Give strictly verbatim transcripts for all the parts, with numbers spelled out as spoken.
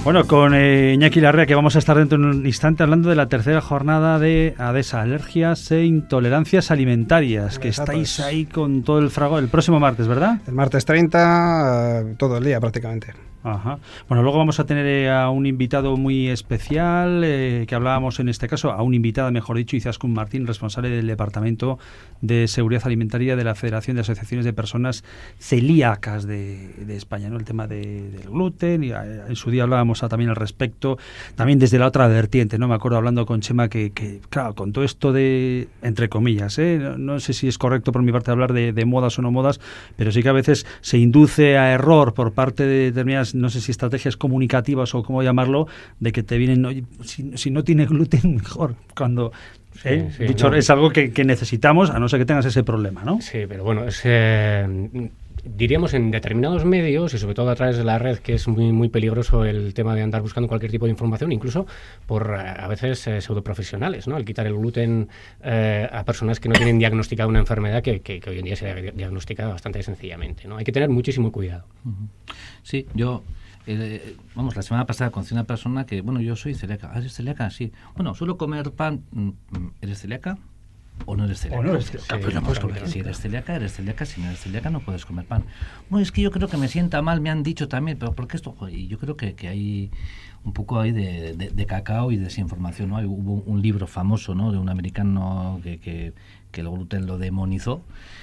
Bueno, con eh, Iñaki Larrea, que vamos a estar dentro de un instante hablando de la tercera jornada de ADESA, alergias e intolerancias alimentarias, que Exacto. estáis ahí con todo el fragor el próximo martes, ¿verdad? El martes treinta, uh, todo el día prácticamente. Ajá. Bueno, luego vamos a tener eh, a un invitado muy especial, eh, que hablábamos en este caso, a una invitada, mejor dicho, Izaskun Martín, responsable del Departamento de Seguridad Alimentaria de la Federación de Asociaciones de Personas Celíacas de, de España, ¿no? El tema de, del gluten, y eh, en su día hablábamos a, también al respecto, también desde la otra vertiente, ¿no? Me acuerdo hablando con Chema que, que claro, con todo esto de, entre comillas, ¿eh? no, no sé si es correcto por mi parte hablar de, de modas o no modas, pero sí que a veces se induce a error por parte de determinadas, no sé si estrategias comunicativas o cómo llamarlo, de que te vienen, oye, si, si no tiene gluten, mejor, cuando... ¿eh? Sí, sí, Dicho, no. es algo que, que necesitamos, a no ser que tengas ese problema, ¿no? Sí, pero bueno, es... Eh, diríamos en determinados medios y sobre todo a través de la red, que es muy muy peligroso el tema de andar buscando cualquier tipo de información, incluso por a veces eh, pseudoprofesionales, ¿no? El quitar el gluten eh, a personas que no tienen diagnosticada una enfermedad que, que, que hoy en día se diagnostica bastante sencillamente, ¿no? Hay que tener muchísimo cuidado. Sí, yo... Eh, vamos, la semana pasada conocí una persona que, bueno, yo soy celíaca. ¿Ah, eres celíaca? Sí. Bueno, suelo comer pan. ¿Eres celíaca? ¿O no eres celíaca? O no eres celíaca. Ah, pues no puedes comer. Si eres celíaca, eres celíaca. Si no eres celíaca, no puedes comer pan. Bueno, es que yo creo que me sienta mal, me han dicho también, pero ¿por qué esto? Y yo creo que, que hay un poco ahí de, de, de cacao y desinformación, ¿no? Hay, hubo un libro famoso, ¿no? De un americano que, que, que el gluten lo demonizó.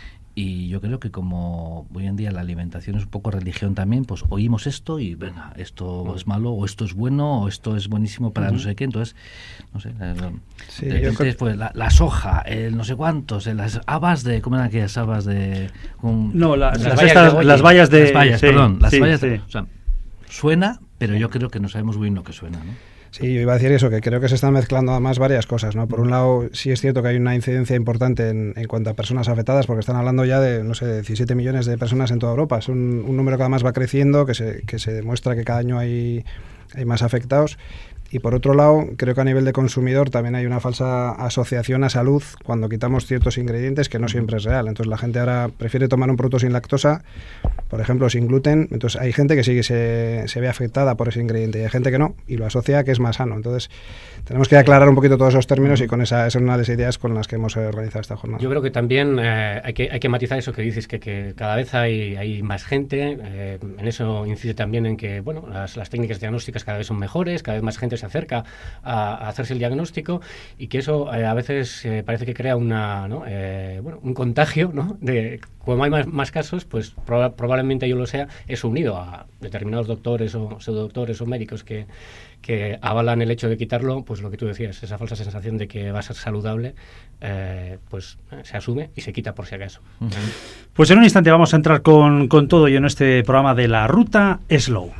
Y yo creo que como hoy en día la alimentación es un poco religión también, pues oímos esto y venga, esto es malo, o esto es bueno, o esto es buenísimo para uh-huh. no sé qué. Entonces, no sé, sí, de repente, creo... pues la, la soja, el no sé cuántos, las habas de, ¿cómo eran aquellas habas de...? Un, no, la, las, las, las, estas, de las vallas de... Las vallas, sí, perdón, las sí, vallas sí. de, o sea, suena, pero yo creo que no sabemos muy bien lo que suena, ¿no? Sí, yo iba a decir eso, que creo que se están mezclando además varias cosas, ¿no? Por un lado, sí es cierto que hay una incidencia importante en, en cuanto a personas afectadas, porque están hablando ya de, no sé, diecisiete millones de personas en toda Europa. Es un, un número que además va creciendo, que se, que se demuestra que cada año hay, hay más afectados. Y por otro lado, creo que a nivel de consumidor también hay una falsa asociación a salud cuando quitamos ciertos ingredientes que no siempre es real. Entonces la gente ahora prefiere tomar un producto sin lactosa, por ejemplo, sin gluten. Entonces hay gente que sí que se, se ve afectada por ese ingrediente y hay gente que no, y lo asocia a que es más sano. Entonces tenemos que aclarar un poquito todos esos términos y con esa, esa es una de las ideas con las que hemos organizado esta jornada. Yo creo que también eh, hay, que, hay que matizar eso que dices, que, que cada vez hay, hay más gente. Eh, en eso incide también en que bueno, las, las técnicas diagnósticas cada vez son mejores, cada vez más gente se acerca a, a hacerse el diagnóstico y que eso eh, a veces eh, parece que crea una, ¿no? eh, bueno, un contagio, ¿no? De como hay más, más casos, pues proba, probablemente yo lo sea, eso unido a determinados doctores o pseudodoctores o médicos que, que avalan el hecho de quitarlo, pues lo que tú decías, esa falsa sensación de que va a ser saludable, eh, pues eh, se asume y se quita por si acaso. Uh-huh. Pues en un instante vamos a entrar con, con todo y en este programa de la Ruta Slow.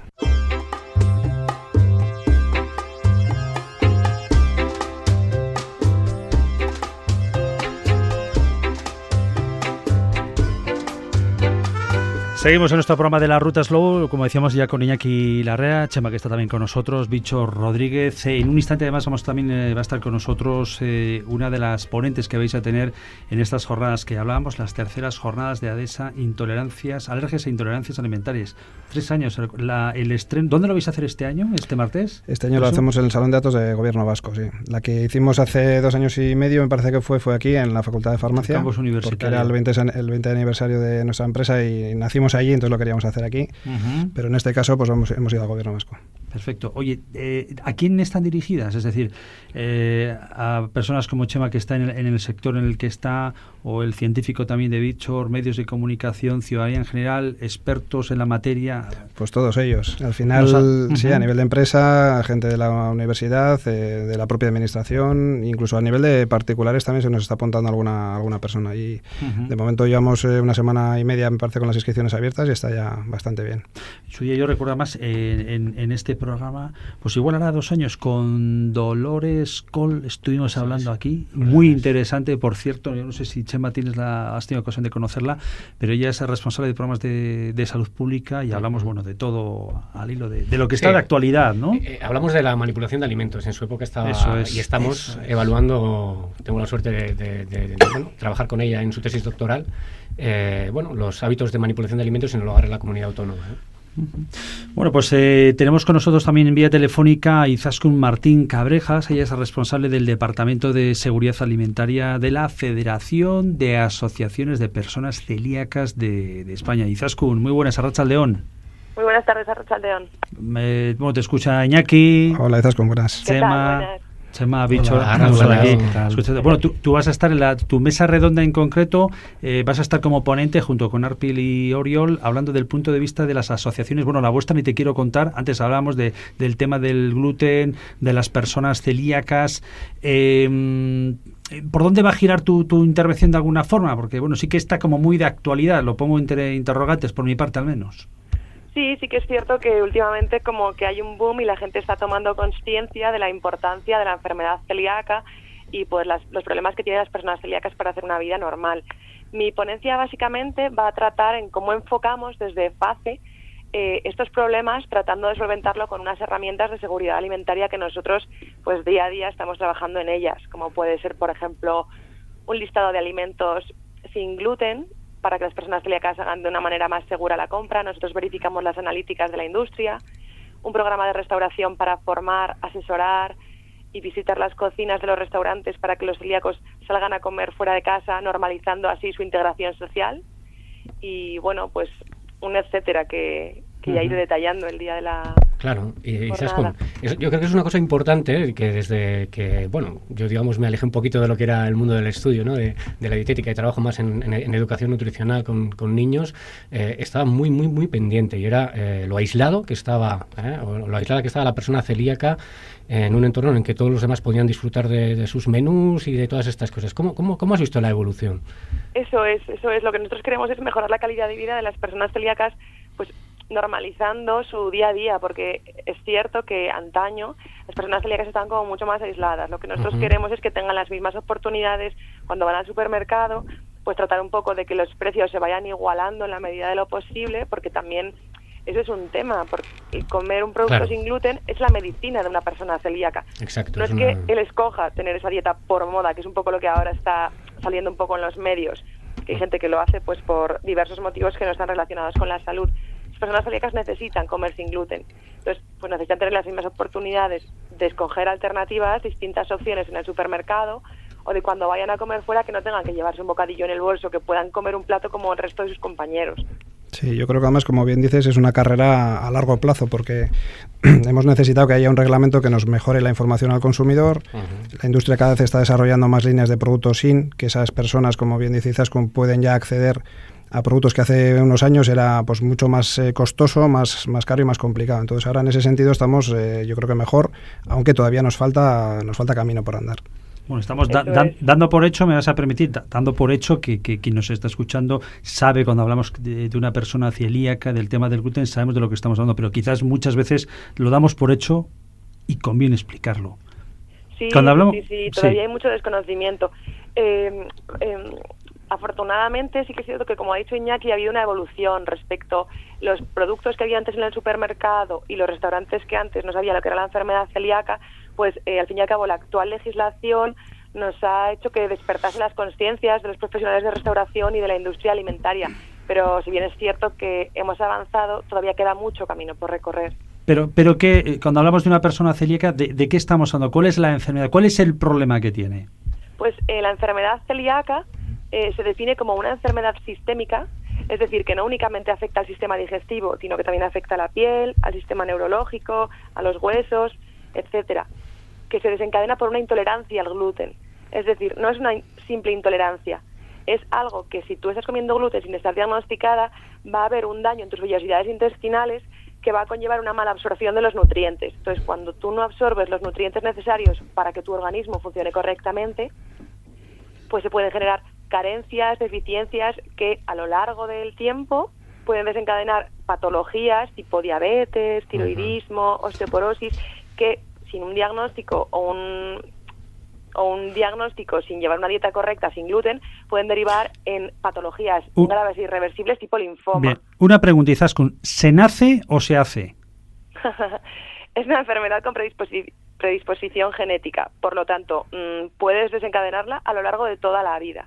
Seguimos en nuestro programa de la Ruta Slow, como decíamos ya con Iñaki Larrea, Chema que está también con nosotros, Bicho Rodríguez. En un instante además vamos también eh, va a estar con nosotros eh, una de las ponentes que vais a tener en estas jornadas que hablábamos, las terceras jornadas de ADESA, intolerancias, alergias e intolerancias alimentarias. Tres años, la, el estreno. ¿Dónde lo vais a hacer este año, este martes? Este año lo hacemos en el Salón de Datos de Gobierno Vasco, sí. La que hicimos hace dos años y medio, me parece que fue, fue aquí en la Facultad de Farmacia. Campus universitario. Porque era el veinte, el veinte aniversario de nuestra empresa y nacimos allí, entonces lo queríamos hacer aquí, uh-huh. pero en este caso pues vamos, hemos ido al Gobierno Vasco. Perfecto. Oye, eh, ¿a quién están dirigidas? Es decir, eh, a personas como Chema que está en el, en el sector en el que está, o el científico también de Bichor, medios de comunicación, ciudadanía en general, expertos en la materia. Pues todos ellos. Al final, uh-huh. sí, a nivel de empresa, gente de la universidad, eh, de la propia administración, incluso a nivel de particulares también se nos está apuntando alguna alguna persona. Y uh-huh. de momento llevamos eh, una semana y media, me parece, con las inscripciones abiertas y está ya bastante bien. Suya, yo recuerdo más eh, en, en este programa, pues igual hará dos años con Dolores Col estuvimos hablando aquí, muy interesante, por cierto. Yo no sé si Chema tienes la, has tenido ocasión de conocerla, pero ella es responsable de programas de, de salud pública y hablamos bueno de todo al hilo de, de lo que está sí. de actualidad, ¿no? Eh, eh, hablamos de la manipulación de alimentos. En su época estaba eso es, y estamos eso es. evaluando, tengo la suerte de, de, de, de bueno, trabajar con ella en su tesis doctoral, eh, bueno, los hábitos de manipulación de alimentos en el hogar de la comunidad autónoma, ¿eh? Bueno, pues eh, tenemos con nosotros también en vía telefónica a Izaskun Martín Cabrejas. Ella es responsable del Departamento de Seguridad Alimentaria de la Federación de Asociaciones de Personas Celíacas de, de España. Izaskun, muy buenas, Arratsaldeon. Muy buenas tardes, Arratsaldeon. Eh, bueno, te escucha Iñaki. Hola, Izaskun, buenas. ¿Qué Chema. tal? Buenas. Chema ha dicho, Hola, estamos hola, aquí. hola. Bueno, tú, tú vas a estar en la, tu mesa redonda en concreto, eh, vas a estar como ponente junto con Arpil y Oriol, hablando del punto de vista de las asociaciones. Bueno, la vuestra ni te quiero contar. Antes hablábamos de, del tema del gluten, de las personas celíacas. Eh, ¿Por dónde va a girar tu, tu intervención de alguna forma? Porque, bueno, sí que está como muy de actualidad. Lo pongo entre interrogantes, por mi parte al menos. Sí, sí que es cierto que últimamente como que hay un boom y la gente está tomando conciencia de la importancia de la enfermedad celíaca y pues las, los problemas que tienen las personas celíacas para hacer una vida normal. Mi ponencia básicamente va a tratar en cómo enfocamos desde FACE eh, estos problemas, tratando de solventarlo con unas herramientas de seguridad alimentaria que nosotros pues día a día estamos trabajando en ellas, como puede ser, por ejemplo, un listado de alimentos sin gluten, para que las personas celíacas hagan de una manera más segura la compra. Nosotros verificamos las analíticas de la industria, un programa de restauración para formar, asesorar y visitar las cocinas de los restaurantes para que los celíacos salgan a comer fuera de casa, normalizando así su integración social. Y bueno, pues un etcétera que, que ya iré detallando el día de la... Claro, y, y ¿sabes cómo? Eso, yo creo que es una cosa importante, que desde que, bueno, yo digamos me alejé un poquito de lo que era el mundo del estudio, ¿no? de, de la dietética, y trabajo más en, en, en educación nutricional con, con niños, eh, estaba muy, muy, muy pendiente, y era eh, lo aislado que estaba, eh, o lo aislada que estaba la persona celíaca en un entorno en que todos los demás podían disfrutar de, de sus menús y de todas estas cosas. ¿Cómo, cómo, cómo has visto la evolución? Eso es, eso es. Lo que nosotros queremos es mejorar la calidad de vida de las personas celíacas, pues normalizando su día a día, porque es cierto que antaño las personas celíacas están como mucho más aisladas. Lo que nosotros uh-huh. queremos es que tengan las mismas oportunidades cuando van al supermercado, pues tratar un poco de que los precios se vayan igualando en la medida de lo posible, porque también eso es un tema, porque comer un producto claro. sin gluten es la medicina de una persona celíaca. Exacto, no es, es que una... él escoja tener esa dieta por moda, que es un poco lo que ahora está saliendo un poco en los medios, que hay gente que lo hace pues por diversos motivos que no están relacionados con la salud. Las personas celíacas necesitan comer sin gluten, entonces pues necesitan tener las mismas oportunidades de escoger alternativas, distintas opciones en el supermercado, o de cuando vayan a comer fuera que no tengan que llevarse un bocadillo en el bolso, que puedan comer un plato como el resto de sus compañeros. Sí, yo creo que además, como bien dices, es una carrera a largo plazo, porque hemos necesitado que haya un reglamento que nos mejore la información al consumidor. Uh-huh. La industria cada vez está desarrollando más líneas de productos sin, que esas personas, como bien dice Izaskun, pueden ya acceder a productos que hace unos años era pues mucho más eh, costoso, más, más caro y más complicado. Entonces ahora en ese sentido estamos, eh, yo creo que mejor, aunque todavía nos falta, nos falta camino por andar. Bueno, estamos da, da, dando por hecho, me vas a permitir, da, dando por hecho que, que quien nos está escuchando sabe, cuando hablamos de, de una persona celíaca, del tema del gluten, sabemos de lo que estamos hablando, pero quizás muchas veces lo damos por hecho y conviene explicarlo. Sí, cuando hablamos, sí, sí, todavía sí. hay mucho desconocimiento. Eh, eh, afortunadamente sí que es cierto que, como ha dicho Iñaki, ha habido una evolución respecto a los productos que había antes en el supermercado y los restaurantes que antes no sabía lo que era la enfermedad celíaca. Pues eh, al fin y al cabo la actual legislación nos ha hecho que despertase las conciencias de los profesionales de restauración y de la industria alimentaria. Pero si bien es cierto que hemos avanzado, todavía queda mucho camino por recorrer. Pero, pero que cuando hablamos de una persona celíaca, ¿de, de qué estamos hablando? ¿Cuál es la enfermedad? ¿Cuál es el problema que tiene? Pues eh, la enfermedad celíaca eh, se define como una enfermedad sistémica, es decir, que no únicamente afecta al sistema digestivo, sino que también afecta a la piel, al sistema neurológico, a los huesos, etcétera, que se desencadena por una intolerancia al gluten. Es decir, no es una simple intolerancia, es algo que si tú estás comiendo gluten sin estar diagnosticada, va a haber un daño en tus vellosidades intestinales que va a conllevar una mala absorción de los nutrientes. Entonces, cuando tú no absorbes los nutrientes necesarios para que tu organismo funcione correctamente, pues se pueden generar carencias, deficiencias que a lo largo del tiempo pueden desencadenar patologías tipo diabetes, tiroidismo, uh-huh. osteoporosis, que sin un diagnóstico o un, o un diagnóstico sin llevar una dieta correcta, sin gluten, pueden derivar en patologías uh, graves e irreversibles tipo linfoma. Bien, una pregunta, Izaskun, ¿se nace o se hace? Es una enfermedad con predisposi- predisposición genética, por lo tanto, mmm, puedes desencadenarla a lo largo de toda la vida.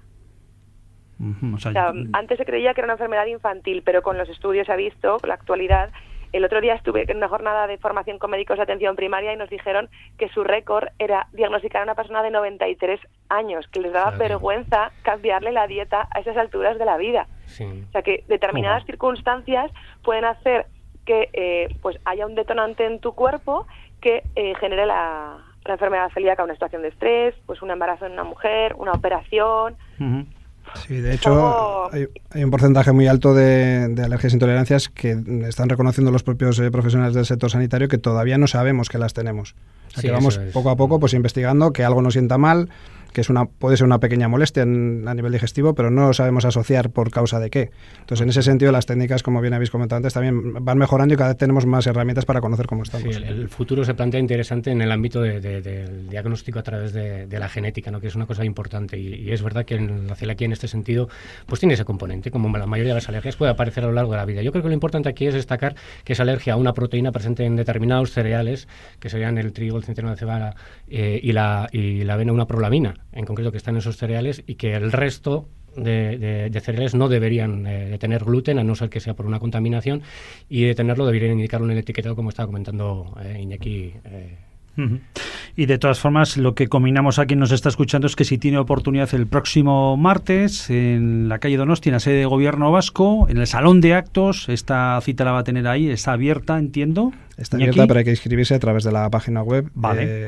Uh-huh, o sea, o sea, antes se creía que era una enfermedad infantil, pero con los estudios se ha visto, con la actualidad, el otro día estuve en una jornada de formación con médicos de atención primaria y nos dijeron que su récord era diagnosticar a una persona de noventa y tres años, que les daba claro. vergüenza cambiarle la dieta a esas alturas de la vida. Sí. O sea, que determinadas uh-huh. circunstancias pueden hacer que eh, pues haya un detonante en tu cuerpo que eh, genere la, la enfermedad celíaca, una situación de estrés, pues un embarazo en una mujer, una operación... Uh-huh. Sí, de hecho, hay, hay un porcentaje muy alto de, de alergias e intolerancias que están reconociendo los propios eh, profesionales del sector sanitario que todavía no sabemos que las tenemos. O sea, sí, que vamos poco a poco pues investigando que algo nos sienta mal, que es una puede ser una pequeña molestia en, a nivel digestivo, pero no lo sabemos asociar por causa de qué. Entonces, en ese sentido, las técnicas, como bien habéis comentado antes, también van mejorando y cada vez tenemos más herramientas para conocer cómo estamos. Sí, el, el futuro se plantea interesante en el ámbito de, de, de, del diagnóstico a través de, de la genética, ¿no? Que es una cosa importante y, y es verdad que en la celiaquía en este sentido pues tiene ese componente, como la mayoría de las alergias puede aparecer a lo largo de la vida. Yo creo que lo importante aquí es destacar que es alergia a una proteína presente en determinados cereales, que serían el trigo, el centeno de cebada eh, y, la, y la avena, una prolamina, en concreto, que están en esos cereales, y que el resto de, de, de cereales no deberían eh, de tener gluten, a no ser que sea por una contaminación, y de tenerlo deberían indicar un etiquetado, como estaba comentando eh, Iñaki. Eh, Uh-huh. Y de todas formas, lo que combinamos a quien nos está escuchando es que si tiene oportunidad el próximo martes en la calle Donosti, en la sede de Gobierno Vasco, en el Salón de Actos, esta cita la va a tener ahí, está abierta, entiendo. Está abierta, pero hay que inscribirse a través de la página web, vale. eh,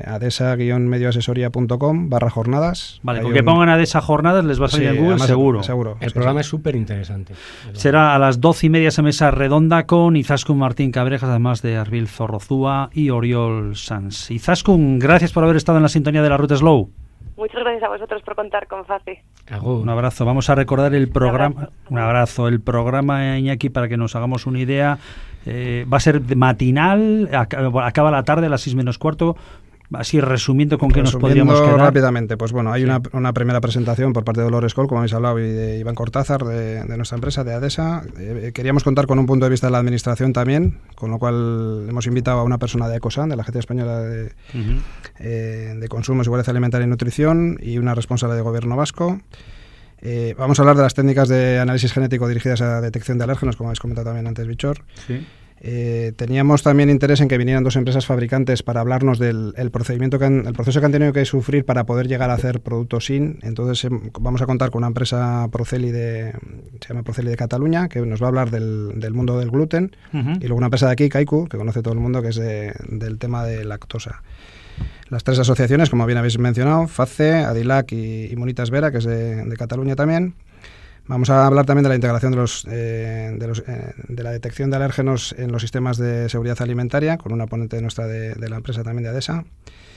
adesa-medioasesoria.com barra jornadas. Vale, con un... que pongan Adesa Jornadas les va a salir sí, en Google, además, seguro. seguro. El sí, programa sí. es súper interesante. Será a las doce y media esa mesa redonda con Izaskun Martín Cabrejas, además de Arbil Zorrozúa y Oriol Sanz. Izaskun, gracias por haber estado en la sintonía de la Ruta Slow. Muchas gracias a vosotros por contar con FACE. Un abrazo. Vamos a recordar el programa. Un abrazo. Un abrazo. El programa, Iñaki, para que nos hagamos una idea. Eh, va a ser matinal, acaba la tarde a las seis menos cuarto. Así resumiendo, ¿con qué nos podríamos quedar? Rápidamente, pues bueno, hay sí. una, una primera presentación por parte de Dolores Col, como habéis hablado, y de Iván Cortázar, de, de nuestra empresa, de Adesa. Eh, queríamos contar con un punto de vista de la administración también, con lo cual hemos invitado a una persona de Ecosan, de la Agencia Española de, uh-huh. eh, de Consumo, Seguridad Alimentaria y Nutrición, y una responsable de Gobierno Vasco. Eh, vamos a hablar de las técnicas de análisis genético dirigidas a detección de alérgenos, como habéis comentado también antes, Bichor. Sí. Eh, teníamos también interés en que vinieran dos empresas fabricantes para hablarnos del el procedimiento que han, el proceso que han tenido que sufrir para poder llegar a hacer productos S I N. Entonces eh, vamos a contar con una empresa Proceli de se llama Proceli de Cataluña, que nos va a hablar del, del mundo del gluten, uh-huh. y luego una empresa de aquí, Kaiku, que conoce todo el mundo, que es de, del tema de lactosa. Las tres asociaciones, como bien habéis mencionado, FACE, Adilac y Immunitas Vera, que es de, de Cataluña también. Vamos a hablar también de la integración de, los, eh, de, los, eh, de la detección de alérgenos en los sistemas de seguridad alimentaria, con una ponente nuestra de, de la empresa también de Adesa.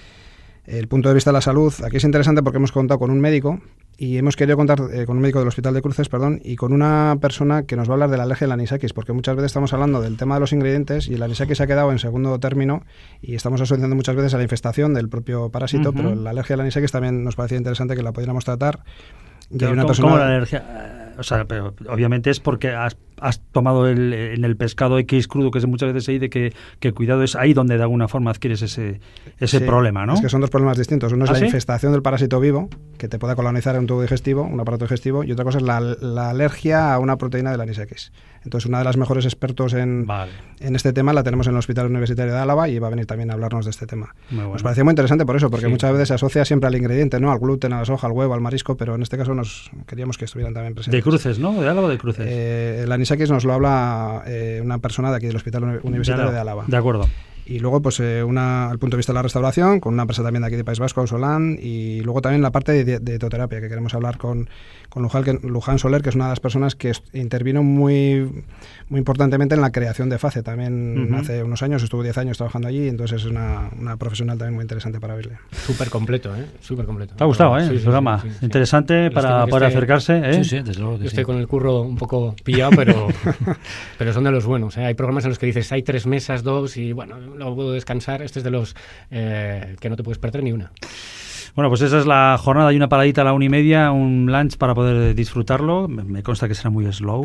El punto de vista de la salud, aquí es interesante porque hemos contado con un médico y hemos querido contar eh, con un médico del Hospital de Cruces, perdón, y con una persona que nos va a hablar de la alergia al anisakis, porque muchas veces estamos hablando del tema de los ingredientes y el anisakis ha quedado en segundo término y estamos asociando muchas veces a la infestación del propio parásito, uh-huh. pero la alergia al anisakis también nos parecía interesante que la pudiéramos tratar. Y hay una ¿Cómo, persona... ¿Cómo la alergia? O sea, pero obviamente es porque has, has tomado el, en el pescado X crudo, que muchas veces se dice que, que cuidado, es ahí donde de alguna forma adquieres ese, ese sí, problema, ¿no? Es que son dos problemas distintos. Uno es ¿Ah, la sí? infestación del parásito vivo, que te pueda colonizar en un tubo digestivo, un aparato digestivo, y otra cosa es la, la alergia a una proteína del anisakis. Entonces, una de las mejores expertos en, vale. en este tema la tenemos en el Hospital Universitario de Álava y va a venir también a hablarnos de este tema. Muy bueno. Nos parecía muy interesante por eso, porque sí. muchas veces se asocia siempre al ingrediente, ¿no? Al gluten, a la soja, al huevo, al marisco, pero en este caso nos queríamos que estuvieran también presentes. De Cruces, ¿no? ¿De Álava o de Cruces? Eh, el anisakis nos lo habla eh, una persona de aquí del Hospital Universitario de, de Álava. De acuerdo. Y luego, pues, eh, una, al punto de vista de la restauración, con una empresa también de aquí de País Vasco, Ausolan, y luego también la parte de, de etoterapia, que queremos hablar con, con Luján, que, Luján Soler, que es una de las personas que est- intervino muy, muy importantemente en la creación de FACE. También uh-huh. hace unos años, estuvo diez años trabajando allí, entonces es una, una profesional también muy interesante para verle. Súper completo, ¿eh? Súper completo. Te ha gustado, ¿eh? Sí, el sí, programa. Sí, sí, sí. Interesante para, para esté, acercarse, ¿eh? Sí, sí, desde luego. Yo sí. estoy con el curro un poco pillado, pero, pero son de los buenos, ¿eh? Hay programas en los que dices, hay tres mesas, dos, y bueno, luego puedo descansar. Este es de los eh, que no te puedes perder ni una. Bueno, pues esa es la jornada. Hay una paradita a la una y media, un lunch para poder disfrutarlo. Me, me consta que será muy slow.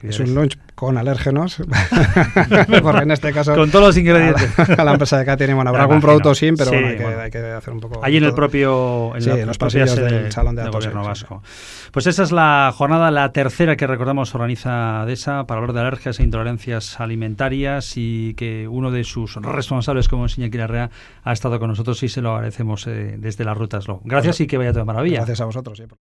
Es un lunch con alérgenos, porque en este caso... Con todos los ingredientes. A la, a la empresa de catering, bueno, habrá Me algún imagino. producto sin, pero Sí, bueno, hay que, bueno. hay que hacer un poco... Allí en el todo. propio en Sí, la en los propia pasillos sede del Salón de del Actos, Gobierno sí, Vasco. Pues esa es la jornada, la tercera que recordamos organiza DESA para hablar de alergias e intolerancias alimentarias, y que uno de sus responsables, como es Iñaki Larrea, ha estado con nosotros y se lo agradecemos eh, desde las Rutas Lo. Gracias, y que vaya todo de maravilla. Gracias a vosotros. Sí.